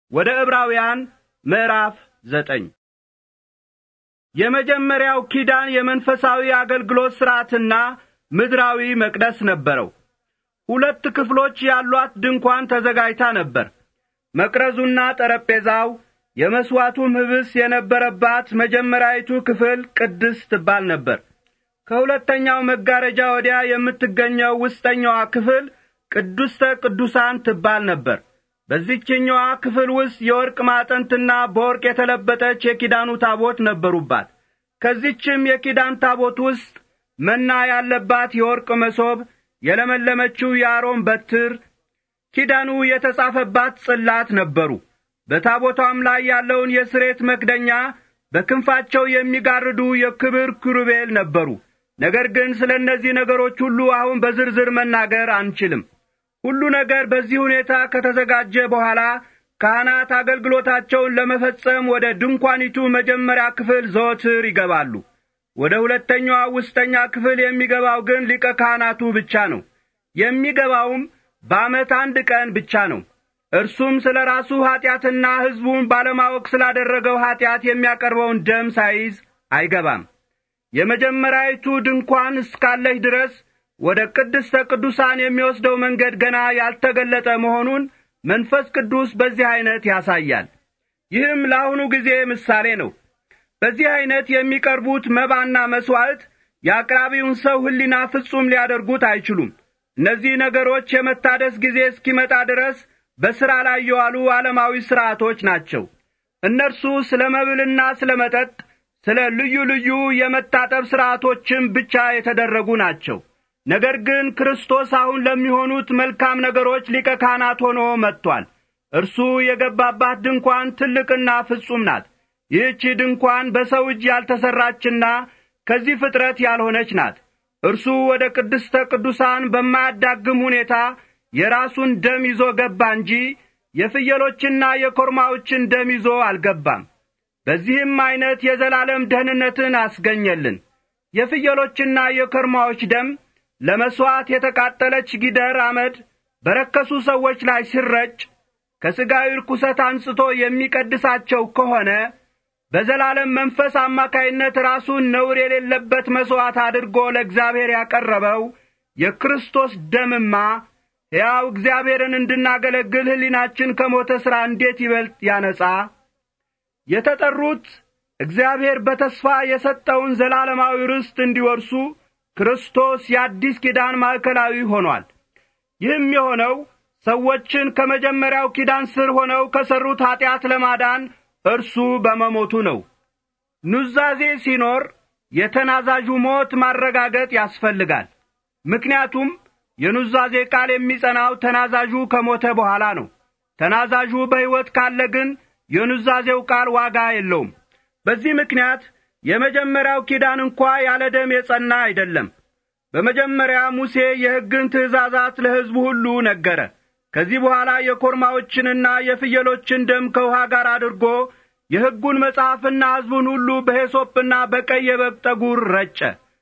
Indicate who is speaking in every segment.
Speaker 1: ወደ ዕብራውያን ምዕራፍ 9 የመጀመሪያው ኪዳን የመንፈሳዊ አገልግሎት ሥርዓትና ምድራዊ መቅደስ ነበረው። 2 ክፍሎች ያሏት ድንኳን ተዘጋጅታ ነበር። መቅረዙና ጠረጴዛው የመስዋዕቱም ህብስ የነበረባት መጀመሪያይቱ ክፍል ቅድስት ትባል ነበር። ከሁለተኛው መጋረጃ ወዲያ የምትገኘው ውስጠኛዋ ክፍል ቅድስተ ቅዱሳን ትባል ነበር። በዚህኛዋ ክፍል ውስጥ የወርቅ ማዕጠንትና በወርቅ የተለበጠች የኪዳኑ ታቦት ነበሩባት። ከዚህችም የኪዳን ታቦት ውስጥ መና ያለባት የወርቅ መሶብ፣ የለመለመችው የአሮን በትር፣ ኪዳኑ የተጻፈባት ጽላት ነበሩ። በታቦቷም ላይ ያለውን የስሬት መክደኛ በክንፋቸው የሚጋርዱ የክብር ኪሩቤል ነበሩ። ነገር ግን ስለነዚህ ነገሮች ሁሉ አሁን በዝርዝር መናገር አንችልም። ሁሉ ነገር በዚህ ሁኔታ ከተዘጋጀ በኋላ ካህናት አገልግሎታቸውን ለመፈጸም ወደ ድንኳኒቱ መጀመሪያ ክፍል ዘወትር ይገባሉ። ወደ ሁለተኛው ውስጠኛ ክፍል የሚገባው ግን ሊቀ ካህናቱ ብቻ ነው። የሚገባውም በዓመት 1 ቀን ብቻ ነው። እርሱም ስለ ራሱ ኃጢአትና ሕዝቡን ባለማወቅ ስላደረገው ኃጢአት የሚያቀርበውን ደም ሳይዝ አይገባም። የመጀመሪያይቱ ድንኳን እስካለች ድረስ ወደ ቅድስተ ቅዱሳን የሚወስደው መንገድ ገና ያልተገለጠ መሆኑን መንፈስ ቅዱስ በዚህ አይነት ያሳያል። ይህም ለአሁኑ ጊዜ ምሳሌ ነው። በዚህ አይነት የሚቀርቡት መባና መስዋዕት የአቅራቢውን ሰው ሕሊና ፍጹም ሊያደርጉት አይችሉም። እነዚህ ነገሮች የመታደስ ጊዜ እስኪመጣ ድረስ በሥራ ላይ የዋሉ ዓለማዊ ሥርዓቶች ናቸው። እነርሱ ስለ መብልና ስለ መጠጥ፣ ስለ ልዩ ልዩ የመታጠብ ሥርዓቶችም ብቻ የተደረጉ ናቸው። ነገር ግን ክርስቶስ አሁን ለሚሆኑት መልካም ነገሮች ሊቀ ካህናት ሆኖ መጥቷል። እርሱ የገባባት ድንኳን ትልቅና ፍጹም ናት። ይህች ድንኳን በሰው እጅ ያልተሠራችና ከዚህ ፍጥረት ያልሆነች ናት። እርሱ ወደ ቅድስተ ቅዱሳን በማያዳግም ሁኔታ የራሱን ደም ይዞ ገባ እንጂ የፍየሎችና የኮርማዎችን ደም ይዞ አልገባም። በዚህም አይነት የዘላለም ደህንነትን አስገኘልን። የፍየሎችና የኮርማዎች ደም ለመሥዋዕት የተቃጠለች ጊደር አመድ በረከሱ ሰዎች ላይ ሲረጭ ከሥጋዊ ርኩሰት አንጽቶ የሚቀድሳቸው ከሆነ በዘላለም መንፈስ አማካይነት ራሱን ነውር የሌለበት መሥዋዕት አድርጎ ለእግዚአብሔር ያቀረበው የክርስቶስ ደምማ ሕያው እግዚአብሔርን እንድናገለግል ሕሊናችን ከሞተ ሥራ እንዴት ይበልጥ ያነጻ! የተጠሩት እግዚአብሔር በተስፋ የሰጠውን ዘላለማዊ ርስት እንዲወርሱ ክርስቶስ የአዲስ ኪዳን ማዕከላዊ ሆኗል። ይህም የሆነው ሰዎችን ከመጀመሪያው ኪዳን ስር ሆነው ከሠሩት ኃጢአት ለማዳን እርሱ በመሞቱ ነው። ኑዛዜ ሲኖር የተናዛዡ ሞት ማረጋገጥ ያስፈልጋል። ምክንያቱም የኑዛዜ ቃል የሚጸናው ተናዛዡ ከሞተ በኋላ ነው። ተናዛዡ በሕይወት ካለ ግን የኑዛዜው ቃል ዋጋ የለውም። በዚህ ምክንያት የመጀመሪያው ኪዳን እንኳ ያለ ደም የጸና አይደለም። በመጀመሪያ ሙሴ የሕግን ትእዛዛት ለሕዝቡ ሁሉ ነገረ። ከዚህ በኋላ የኮርማዎችንና የፍየሎችን ደም ከውሃ ጋር አድርጎ የሕጉን መጽሐፍና ሕዝቡን ሁሉ በሂሶጵና በቀይ የበግ ጠጉር ረጨ።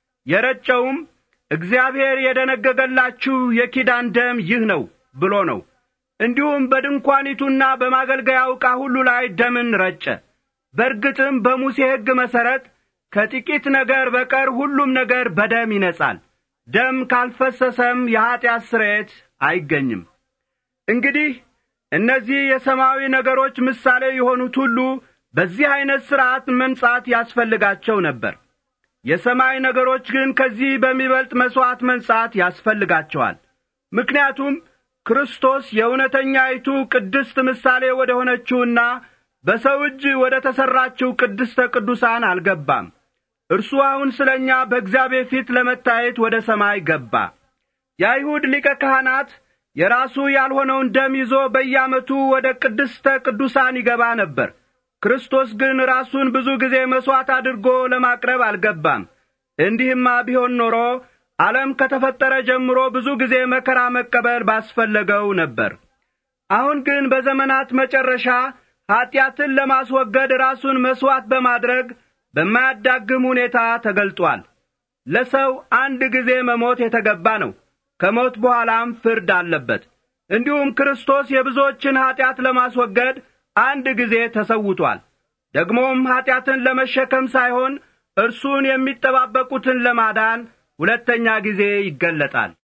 Speaker 1: የረጨውም እግዚአብሔር የደነገገላችሁ የኪዳን ደም ይህ ነው ብሎ ነው። እንዲሁም በድንኳኒቱና በማገልገያው ዕቃ ሁሉ ላይ ደምን ረጨ። በርግጥም በሙሴ ሕግ መሠረት ከጥቂት ነገር በቀር ሁሉም ነገር በደም ይነጻል። ደም ካልፈሰሰም የኀጢአት ስርየት አይገኝም። እንግዲህ እነዚህ የሰማያዊ ነገሮች ምሳሌ የሆኑት ሁሉ በዚህ አይነት ሥርዓት መንጻት ያስፈልጋቸው ነበር። የሰማይ ነገሮች ግን ከዚህ በሚበልጥ መሥዋዕት መንጻት ያስፈልጋቸዋል። ምክንያቱም ክርስቶስ የእውነተኛይቱ ቅድስት ምሳሌ ወደ ሆነችውና በሰው እጅ ወደ ተሠራችው ቅድስተ ቅዱሳን አልገባም። እርሱ አሁን ስለኛ በእግዚአብሔር ፊት ለመታየት ወደ ሰማይ ገባ። የአይሁድ ሊቀ ካህናት የራሱ ያልሆነውን ደም ይዞ በየዓመቱ ወደ ቅድስተ ቅዱሳን ይገባ ነበር። ክርስቶስ ግን ራሱን ብዙ ጊዜ መሥዋዕት አድርጎ ለማቅረብ አልገባም። እንዲህማ ቢሆን ኖሮ ዓለም ከተፈጠረ ጀምሮ ብዙ ጊዜ መከራ መቀበል ባስፈለገው ነበር። አሁን ግን በዘመናት መጨረሻ ኀጢአትን ለማስወገድ ራሱን መሥዋዕት በማድረግ በማያዳግም ሁኔታ ተገልጧል። ለሰው 1 ጊዜ መሞት የተገባ ነው። ከሞት በኋላም ፍርድ አለበት። እንዲሁም ክርስቶስ የብዙዎችን ኀጢአት ለማስወገድ አንድ ጊዜ ተሰውቷል። ደግሞም ኀጢአትን ለመሸከም ሳይሆን እርሱን የሚጠባበቁትን ለማዳን ሁለተኛ ጊዜ ይገለጣል።